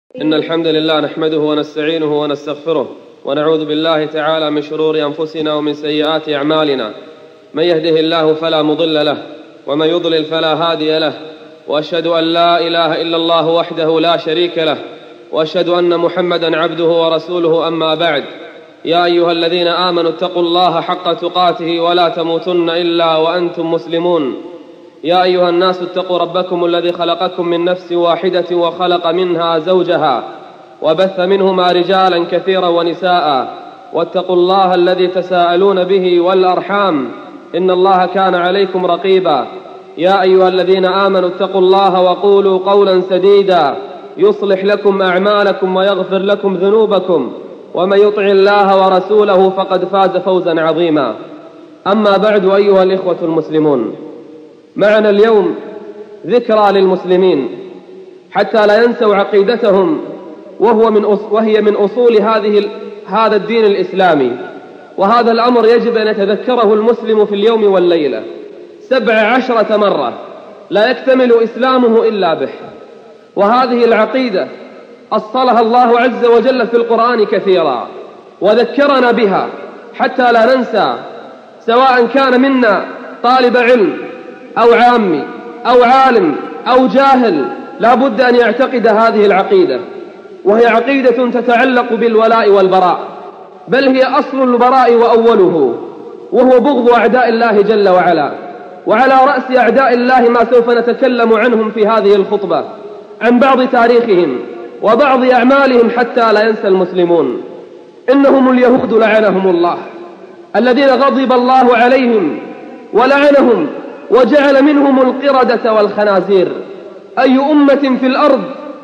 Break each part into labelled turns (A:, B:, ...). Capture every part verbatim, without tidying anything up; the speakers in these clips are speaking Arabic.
A: إن الحمد لله نحمده ونستعينه ونستغفره ونعوذ بالله تعالى من شرور أنفسنا ومن سيئات أعمالنا. من يهده الله فلا مضل له ومن يضلل فلا هادي له، وأشهد أن لا إله إلا الله وحده لا شريك له، وأشهد أن محمدا عبده ورسوله. أما بعد، يا أيها الذين آمنوا اتقوا الله حق تقاته ولا تموتن إلا وأنتم مسلمون. يا أيها الناس اتقوا ربكم الذي خلقكم من نفس واحدة وخلق منها زوجها وبث منهما رجالا كثيرا ونساء، واتقوا الله الذي تساءلون به والأرحام إن الله كان عليكم رقيبا. يا أيها الذين آمنوا اتقوا الله وقولوا قولا سديدا يصلح لكم أعمالكم ويغفر لكم ذنوبكم، ومن يطع الله ورسوله فقد فاز فوزا عظيما. أما بعد، أيها الإخوة المسلمون، معنا اليوم ذكرى للمسلمين حتى لا ينسوا عقيدتهم، وهو من وهي من أصول هذه هذا الدين الإسلامي. وهذا الأمر يجب أن يتذكره المسلم في اليوم والليلة سبع عشرة مرة، لا يكتمل إسلامه إلا به. وهذه العقيدة أصلها الله عز وجل في القرآن كثيرا وذكرنا بها حتى لا ننسى، سواء كان منا طالب علم أو عامي أو عالم أو جاهل، لا بد أن يعتقد هذه العقيدة، وهي عقيدة تتعلق بالولاء والبراء، بل هي أصل البراء وأوله، وهو بغض أعداء الله جل وعلا. وعلى رأس أعداء الله ما سوف نتكلم عنهم في هذه الخطبة، عن بعض تاريخهم وبعض أعمالهم حتى لا ينسى المسلمون. إنهم اليهود لعنهم الله، الذين غضب الله عليهم ولعنهم وجعل منهم القردة والخنازير. أي أمة في الأرض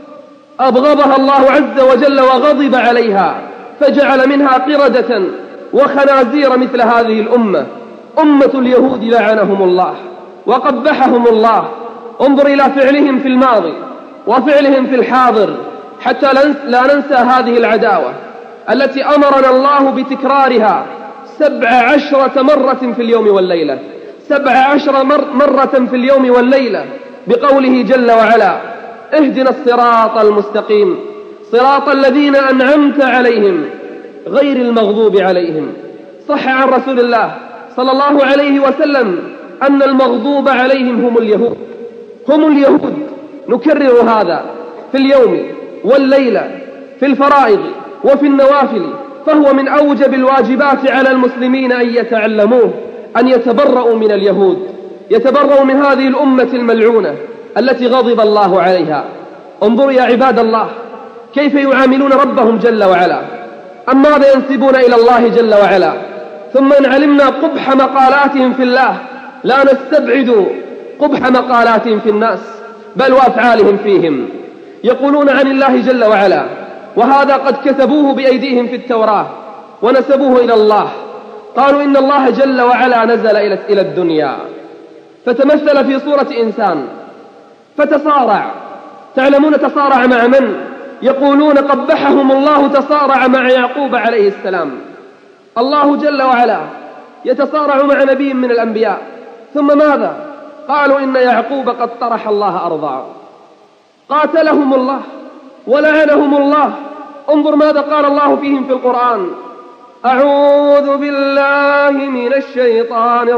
A: أبغضها الله عز وجل وغضب عليها فجعل منها قردة وخنازير مثل هذه الأمة، أمة اليهود لعنهم الله وقبحهم الله. انظر إلى فعلهم في الماضي وفعلهم في الحاضر حتى لا ننسى هذه العداوة التي أمرنا الله بتكرارها سبع عشرة مرة في اليوم والليلة، سبع عشر مرة في اليوم والليلة، بقوله جل وعلا: اهدنا الصراط المستقيم صراط الذين أنعمت عليهم غير المغضوب عليهم. صح عن رسول الله صلى الله عليه وسلم أن المغضوب عليهم هم اليهود، هم اليهود. نكرر هذا في اليوم والليلة، في الفرائض وفي النوافل، فهو من أوجب الواجبات على المسلمين أن يتعلموه، أن يتبرؤوا من اليهود، يتبرؤوا من هذه الأمة الملعونة التي غضب الله عليها. انظروا يا عباد الله كيف يعاملون ربهم جل وعلا، أم ماذا ينسبون إلى الله جل وعلا. ثم إن علمنا قبح مقالاتهم في الله لا نستبعد قبح مقالاتهم في الناس، بل وأفعالهم فيهم. يقولون عن الله جل وعلا، وهذا قد كتبوه بأيديهم في التوراة ونسبوه إلى الله. قالوا إن الله جل وعلا نزل إلى الدنيا فتمثل في صورة إنسان فتصارع. تعلمون تصارع مع من؟ يقولون قبحهم الله تصارع مع يعقوب عليه السلام. الله جل وعلا يتصارع مع نبي من الأنبياء، ثم ماذا؟ قالوا إن يعقوب قد طرح الله أرضا. قاتلهم الله ولعنهم الله. انظر ماذا قال الله فيهم في القرآن: أعوذ بالله من الشيطان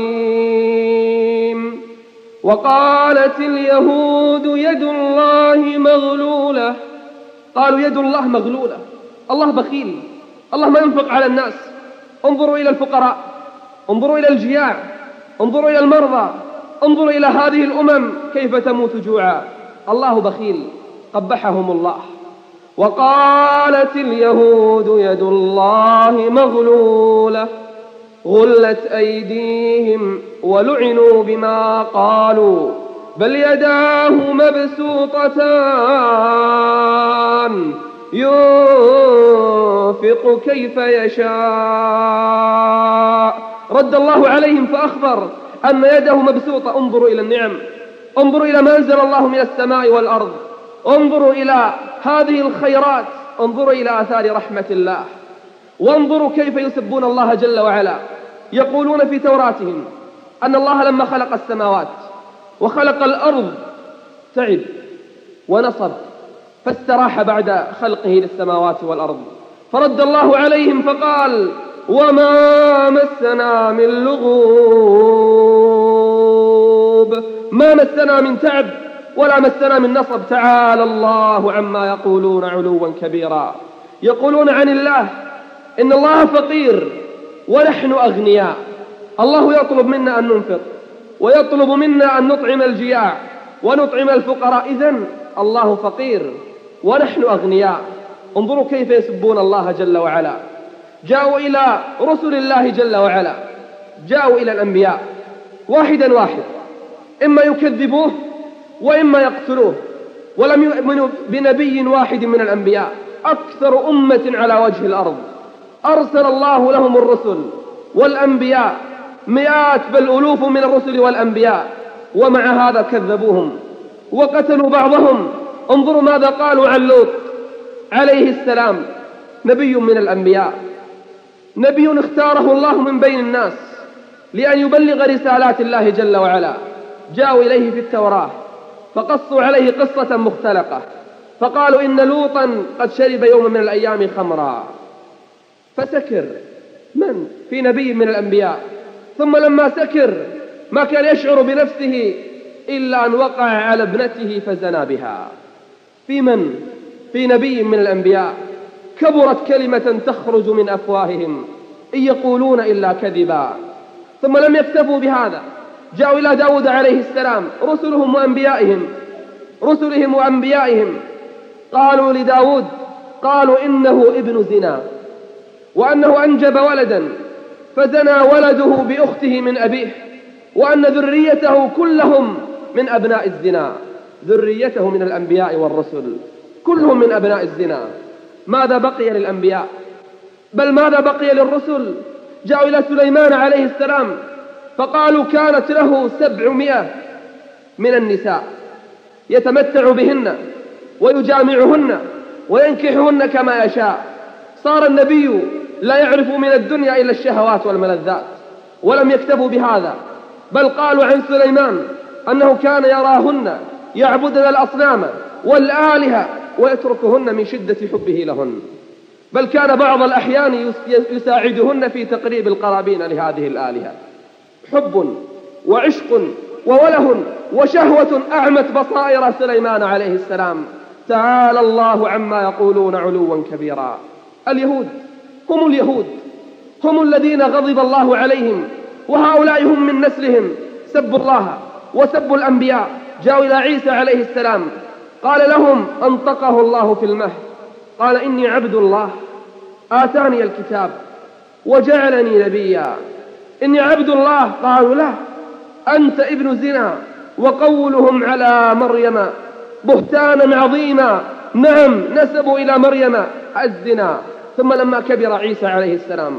A: الرجيم. وقالت اليهود يد الله مغلولة. قالوا يد الله مغلولة، الله بخيل، الله ما ينفق على الناس. انظروا إلى الفقراء، انظروا إلى الجياع، انظروا إلى المرضى، انظروا إلى هذه الأمم كيف تموت جوعا. الله بخيل، قبحهم الله. وقالت اليهود يد الله مغلولة غلت أيديهم ولعنوا بما قالوا بل يداه مبسوطتان ينفق كيف يشاء. رد الله عليهم فأخبر أن يده مبسوطة. انظروا إلى النعم، انظروا إلى ما أنزل الله من السماء والأرض، انظروا إلى هذه الخيرات، انظروا إلى آثار رحمة الله، وانظروا كيف يسبون الله جل وعلا. يقولون في توراتهم أن الله لما خلق السماوات وخلق الأرض تعب ونصب فاستراح بعد خلقه للسماوات والأرض. فرد الله عليهم فقال: وما مسنا من لغوب، ما مسنا من تعب ولا مسنا من نصب. تعالى الله عما يقولون علوا كبيرا. يقولون عن الله إن الله فقير ونحن أغنياء. الله يطلب منا أن ننفق، ويطلب منا أن نطعم الجياع ونطعم الفقراء. إذن الله فقير ونحن أغنياء. انظروا كيف يسبون الله جل وعلا. جاءوا إلى رسل الله جل وعلا، جاءوا إلى الأنبياء واحدا واحد، إما يكذبوه وإما يقتلوه، ولم يؤمنوا بنبي واحد من الأنبياء. أكثر أمة على وجه الأرض أرسل الله لهم الرسل والأنبياء، مئات بل ألوف من الرسل والأنبياء، ومع هذا كذبوهم وقتلوا بعضهم. انظروا ماذا قالوا عن لوط عليه السلام، نبي من الأنبياء، نبي اختاره الله من بين الناس لأن يبلغ رسالات الله جل وعلا. جاءوا إليه في التوراة فقصوا عليه قصة مختلقة، فقالوا إن لوطا قد شرب يوم من الأيام خمرا فسكر. من؟ في نبي من الأنبياء. ثم لما سكر ما كان يشعر بنفسه إلا أن وقع على ابنته فزنى بها. في من؟ في نبي من الأنبياء. كبرت كلمة تخرج من أفواههم إن يقولون إلا كذبا. ثم لم يكتفوا بهذا، جاءوا إلى داود عليه السلام، رسلهم وأنبيائهم رسلهم وأنبيائهم قالوا لداود، قالوا إنه ابن زنا، وأنه أنجب ولدا فزنى ولده بأخته من أبيه، وأن ذريته كلهم من أبناء الزنا. ذريته من الأنبياء والرسل كلهم من أبناء الزنا. ماذا بقي للأنبياء؟ بل ماذا بقي للرسل؟ جاءوا إلى سليمان عليه السلام فقالوا كانت له سبعمائة من النساء يتمتع بهن ويجامعهن وينكحهن كما يشاء. صار النبي لا يعرف من الدنيا إلا الشهوات والملذات. ولم يكتفوا بهذا، بل قالوا عن سليمان أنه كان يراهن يعبدن الأصنام والآلهة ويتركهن من شدة حبه لهن، بل كان بعض الأحيان يساعدهن في تقريب القرابين لهذه الآلهة. حب وعشق ووله وشهوة أعمت بصائر سليمان عليه السلام. تعالى الله عما يقولون علوا كبيرا. اليهود هم اليهود هم الذين غضب الله عليهم، وهؤلاء هم من نسلهم، سبوا الله وسبوا الأنبياء. جاءوا إلى عيسى عليه السلام قال لهم، أنطقه الله في المهد، قال إني عبد الله آتاني الكتاب وجعلني نبيا. إني عبد الله. قالوا لا، أنت ابن زنا. وقولهم على مريم بهتانا عظيما. نعم، نسبوا إلى مريم الزنا. ثم لما كبر عيسى عليه السلام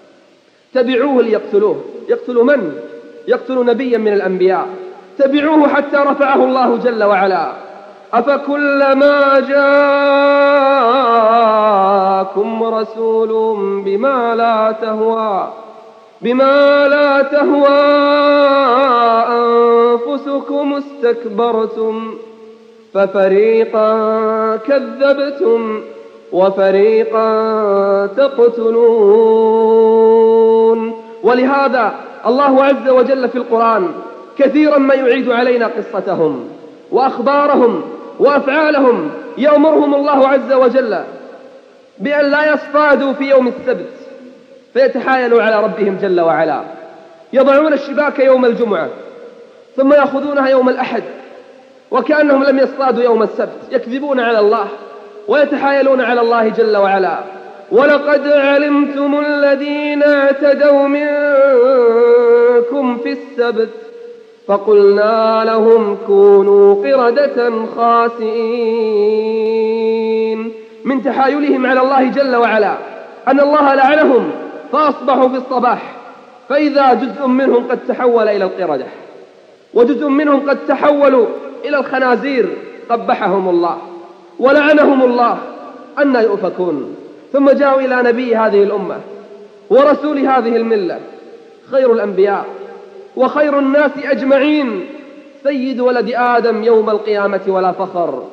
A: تبعوه ليقتلوه. يقتلوا من؟ يقتل نبيا من الأنبياء. تبعوه حتى رفعه الله جل وعلا. أفكلما جاءكم رسول بما لا تهوى بما لا تهوى أنفسكم استكبرتم ففريقا كذبتم وفريقا تقتلون. ولهذا الله عز وجل في القرآن كثيرا ما يعيد علينا قصتهم وأخبارهم وأفعالهم. يأمرهم الله عز وجل بأن لا يصطادوا في يوم السبت فيتحايلوا على ربهم جل وعلا. يضعون الشباك يوم الجمعة ثم يأخذونها يوم الأحد وكأنهم لم يصطادوا يوم السبت. يكذبون على الله ويتحايلون على الله جل وعلا. ولقد علمتم الذين اعتدوا منكم في السبت فقلنا لهم كونوا قردة خاسئين. من تحايلهم على الله جل وعلا أن الله لعنهم فأصبحوا في الصباح فإذا جزء منهم قد تحول إلى القردة وجزء منهم قد تحولوا إلى الخنازير قبحهم الله ولعنهم الله. أن يؤفكون. ثم جاءوا إلى نبي هذه الأمة ورسول هذه الملة، خير الأنبياء وخير الناس أجمعين، سيد ولد آدم يوم القيامة ولا فخر،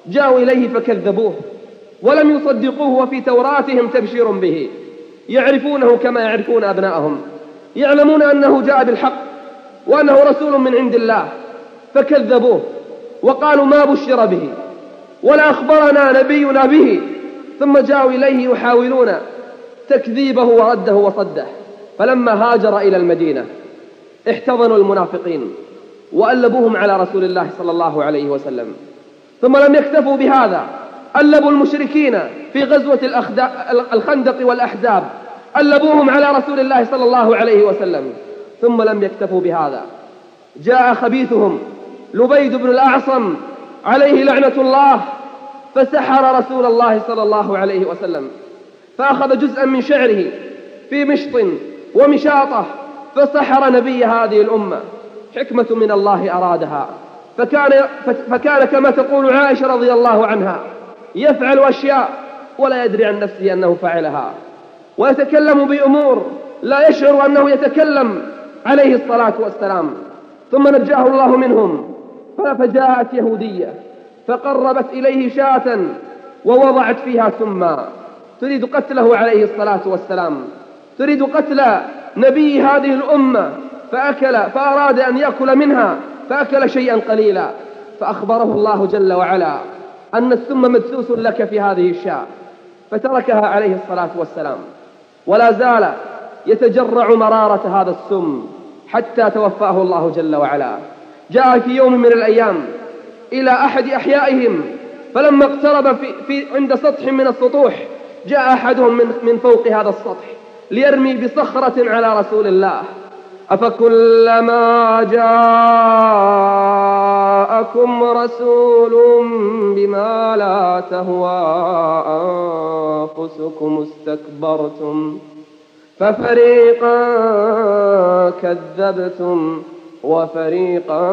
A: جاءوا إليه فكذبوه ولم يصدقوه، وفي توراتهم تبشير به، يعرفونه كما يعرفون أبناءهم، يعلمون أنه جاء بالحق وأنه رسول من عند الله، فكذبوه وقالوا ما بشر به ولا أخبرنا نبينا به، ثم جاءوا إليه يحاولون تكذيبه ورده وصده. فلما هاجر إلى المدينة احتضنوا المنافقين وألبوهم على رسول الله صلى الله عليه وسلم، ثم لم يكتفوا بهذا، ألبوا المشركين في غزوة الخندق والأحزاب، ألبوهم على رسول الله صلى الله عليه وسلم. ثم لم يكتفوا بهذا، جاء خبيثهم لبيد بن الأعصم عليه لعنة الله، فسحر رسول الله صلى الله عليه وسلم، فأخذ جزءا من شعره في مشط ومشاطة فسحر نبي هذه الأمة. حكمة من الله أرادها، فكان, فكان كما تقول عائشة رضي الله عنها يفعل أشياء ولا يدري عن نفسه أنه فعلها، ويتكلم بأمور لا يشعر أنه يتكلم عليه الصلاة والسلام. ثم نجاه الله منهم، فجاءت يهودية فقربت إليه شاة ووضعت فيها سما تريد قتله عليه الصلاة والسلام، تريد قتل نبي هذه الأمة، فأكل فأراد أن يأكل منها فأكل شيئا قليلا، فأخبره الله جل وعلا أن السم مدسوس لك في هذه الشاة، فتركها عليه الصلاة والسلام، ولا زال يتجرع مرارة هذا السم حتى توفاه الله جل وعلا. جاء في يوم من الأيام إلى أحد أحيائهم، فلما اقترب في في عند سطح من السطوح، جاء أحدهم من, من فوق هذا السطح ليرمي بصخرة على رسول الله. أفكلما جاءكم رسول بما لا تهوى أنفسكم استكبرتم ففريقا كذبتم وفريقا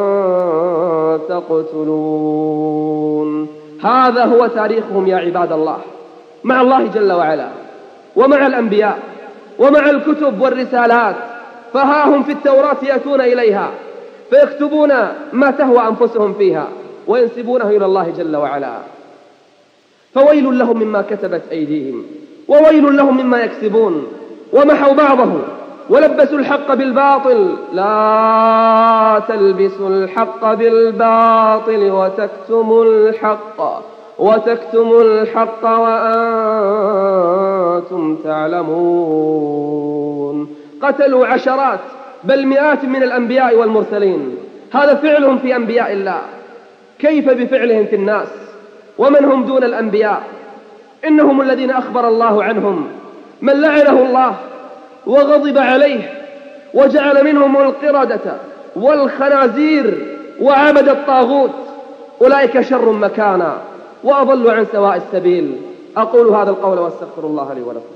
A: تقتلون. هذا هو تاريخهم يا عباد الله مع الله جل وعلا، ومع الأنبياء، ومع الكتب والرسالات. فها هم في التوراة يأتون إليها فيكتبون ما تهوى أنفسهم فيها وينسبونه إلى الله جل وعلا. فويل لهم مما كتبت أيديهم وويل لهم مما يكسبون. ومحوا بعضه ولبسوا الحق بالباطل، لا تلبسوا الحق بالباطل وتكتموا الحق وتكتموا الحق وأنتم تعلمون. قتلوا عشرات بل مئات من الأنبياء والمرسلين، هذا فعلهم في أنبياء الله، كيف بفعلهم في الناس ومن هم دون الأنبياء؟ إنهم الذين أخبر الله عنهم من لعنه الله وغضب عليه وجعل منهم القردة والخنازير وعبد الطاغوت، أولئك شر مكانا وأضل عن سواء السبيل. أقول هذا القول واستغفر الله لي ولكم.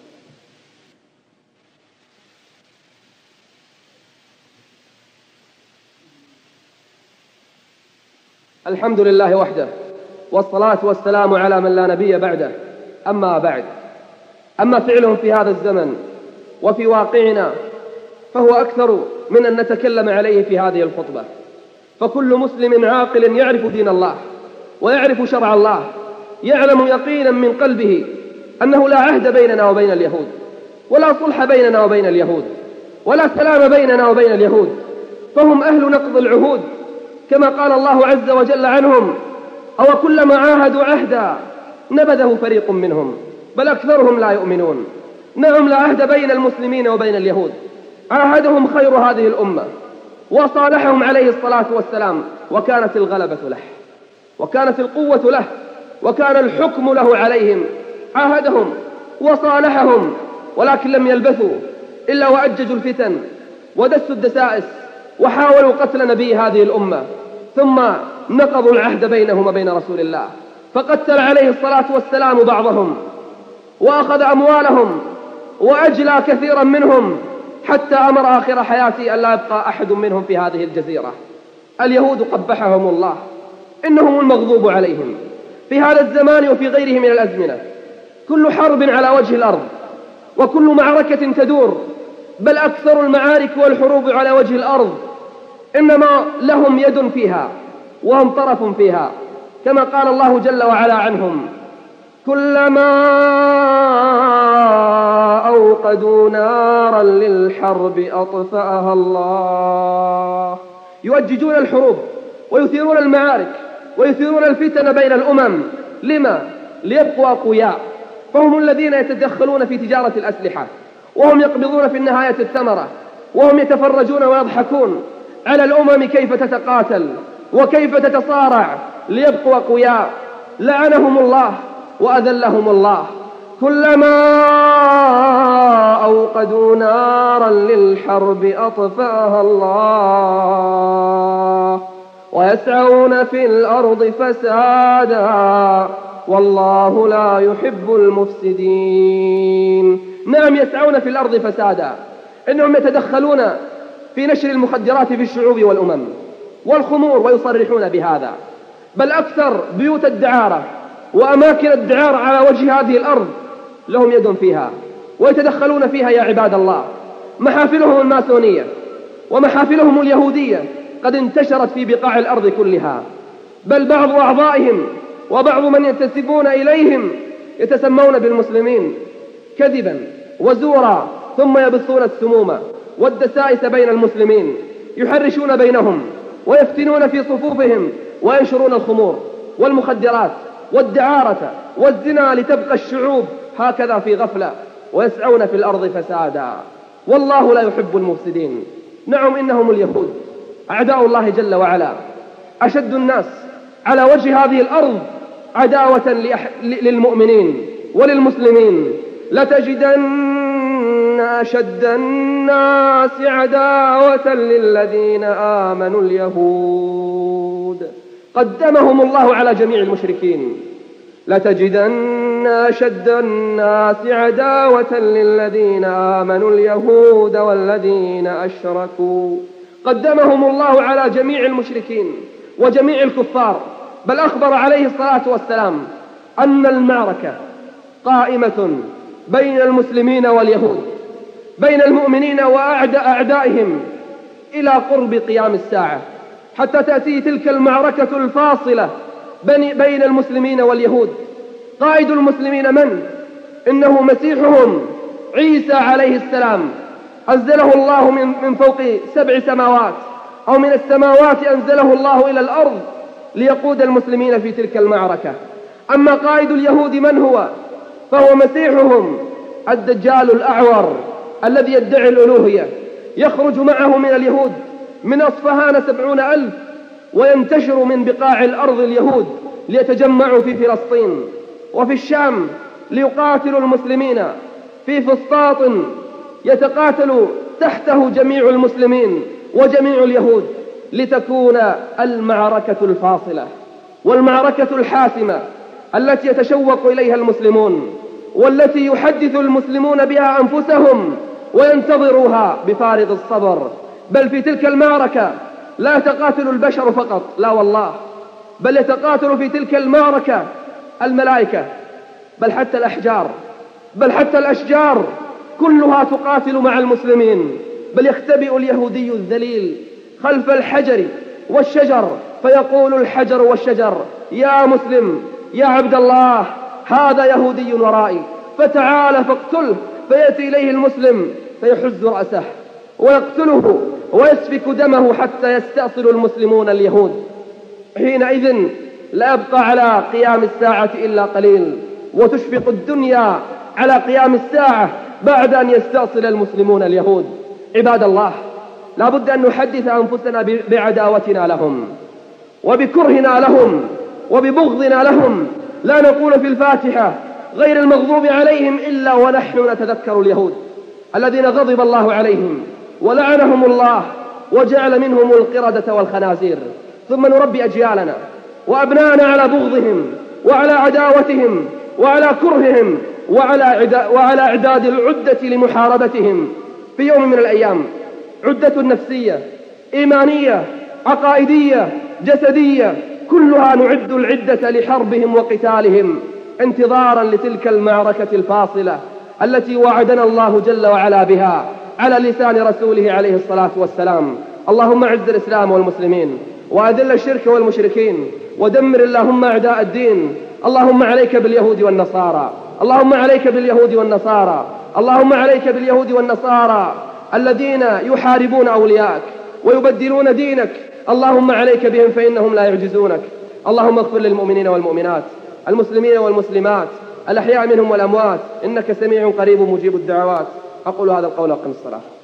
A: الحمد لله وحده، والصلاة والسلام على من لا نبي بعده. أما بعد، أما فعلهم في هذا الزمن وفي واقعنا فهو أكثر من أن نتكلم عليه في هذه الخطبة. فكل مسلم عاقل يعرف دين الله ويعرف شرع الله يعلم يقينا من قلبه أنه لا عهد بيننا وبين اليهود، ولا صلح بيننا وبين اليهود، ولا سلام بيننا وبين اليهود، فهم أهل نقض العهود، كما قال الله عز وجل عنهم: أو كلما عاهدوا عهدا نبذه فريق منهم بل أكثرهم لا يؤمنون. نعم، لا عهد بين المسلمين وبين اليهود، عاهدهم خير هذه الأمة وصالحهم عليه الصلاة والسلام، وكانت الغلبة له وكانت القوة له وكان الحكم له عليهم. عاهدهم وصالحهم، ولكن لم يلبثوا إلا وأججوا الفتن ودسوا الدسائس وحاولوا قتل نبي هذه الأمة، ثم نقضوا العهد بينهم وبين رسول الله، فقتل عليه الصلاة والسلام بعضهم وأخذ أموالهم وأجلى كثيرا منهم، حتى أمر آخر حياته أن لا يبقى أحد منهم في هذه الجزيرة. اليهود قبحهم الله، إنهم المغضوب عليهم في هذا الزمان وفي غيره من الأزمنة. كل حرب على وجه الأرض وكل معركة تدور، بل أكثر المعارك والحروب على وجه الأرض إنما لهم يد فيها وهم طرف فيها، كما قال الله جل وعلا عنهم: كلما أوقدوا نارا للحرب أطفأها الله. يؤججون الحروب ويثيرون المعارك ويثيرون الفتن بين الأمم. لما؟ ليبقوا أقوياء، فهم الذين يتدخلون في تجارة الأسلحة، وهم يقبضون في النهاية الثمرة، وهم يتفرجون ويضحكون على الأمم كيف تتقاتل وكيف تتصارع ليبقوا أقوياء. لعنهم الله وأذلهم الله. كلما أوقدوا نارا للحرب أطفأها الله ويسعون في الأرض فسادا والله لا يحب المفسدين. نعم، يسعون في الأرض فسادا، إنهم يتدخلون في نشر المخدرات في الشعوب والأمم والخمور ويصرحون بهذا، بل أكثر بيوت الدعارة وأماكن الدعارة على وجه هذه الأرض لهم يد فيها ويتدخلون فيها يا عباد الله. محافلهم الماسونية ومحافلهم اليهودية قد انتشرت في بقاع الأرض كلها، بل بعض أعضائهم وبعض من ينتسبون إليهم يتسمون بالمسلمين كذبا وزورا، ثم يبثون السموم والدسائس بين المسلمين، يحرشون بينهم ويفتنون في صفوفهم وينشرون الخمور والمخدرات والدعارة والزنا لتبقى الشعوب هكذا في غفلة، ويسعون في الأرض فسادا والله لا يحب المفسدين. نعم، إنهم اليهود أعداء الله جل وعلا، أشد الناس على وجه هذه الأرض عداوة للمؤمنين وللمسلمين. لتجدن أشد الناس عداوة للذين آمنوا اليهود. قدمهم الله على جميع المشركين. لتجدن أشد الناس عداوة للذين آمنوا اليهود والذين أشركوا. قدمهم الله على جميع المشركين وجميع الكفار، بل أخبر عليه الصلاة والسلام أن المعركة قائمة بين المسلمين واليهود، بين المؤمنين وأعداء أعدائهم إلى قرب قيام الساعة، حتى تأتي تلك المعركة الفاصلة بين المسلمين واليهود. قائد المسلمين من؟ إنه مسيحهم عيسى عليه السلام، أنزله الله من, من فوق سبع سماوات، أو من السماوات أنزله الله إلى الأرض ليقود المسلمين في تلك المعركة. أما قائد اليهود من هو؟ فهو مسيحهم الدجال الأعور الذي يدعي الألوهية، يخرج معه من اليهود من أصفهان سبعون ألف، وينتشر من بقاع الأرض اليهود ليتجمعوا في فلسطين وفي الشام ليقاتلوا المسلمين في فسطاط يتقاتل تحته جميع المسلمين وجميع اليهود، لتكون المعركة الفاصلة والمعركة الحاسمة التي يتشوق إليها المسلمون، والتي يحدث المسلمون بها أنفسهم وينتظروها بفارغ الصبر. بل في تلك المعركة لا يتقاتل البشر فقط، لا والله، بل يتقاتل في تلك المعركة الملائكة، بل حتى الأحجار، بل حتى الأشجار كلها تقاتل مع المسلمين. بل يختبئ اليهودي الذليل خلف الحجر والشجر، فيقول الحجر والشجر: يا مسلم يا عبد الله، هذا يهودي ورائي، فتعال فاقتله. فيأتي إليه المسلم فيحز رأسه ويقتله ويسفك دمه حتى يستأصل المسلمون اليهود. حينئذ لا يبقى على قيام الساعة إلا قليل، وتشفق الدنيا على قيام الساعة بعد أن يستأصل المسلمون اليهود. عباد الله، لا بد أن نحدث أنفسنا بعداوتنا لهم وبكرهنا لهم وببغضنا لهم. لا نقول في الفاتحة غير المغضوب عليهم إلا ونحن نتذكر اليهود الذين غضب الله عليهم ولعنهم الله وجعل منهم القردة والخنازير. ثم نربي أجيالنا وأبناءنا على بغضهم وعلى عداوتهم وعلى كرههم وعلى وعلى إعداد العدة لمحاربتهم في يوم من الأيام، عدة نفسية إيمانية عقائدية جسدية، كلها نعد العدة لحربهم وقتالهم انتظارا لتلك المعركة الفاصلة التي وعدنا الله جل وعلا بها على لسان رسوله عليه الصلاة والسلام. اللهم أعز الإسلام والمسلمين وأذل الشرك والمشركين ودمر اللهم أعداء الدين. اللهم عليك باليهود والنصارى، اللهم عليك باليهود والنصارى، اللهم عليك باليهود والنصارى الذين يحاربون أولياءك ويبدلون دينك. اللهم عليك بهم فإنهم لا يعجزونك. اللهم اغفر للمؤمنين والمؤمنات، المسلمين والمسلمات، الأحياء منهم والأموات، إنك سميع قريب مجيب الدعوات. أقول هذا القول وأقم الصلاة.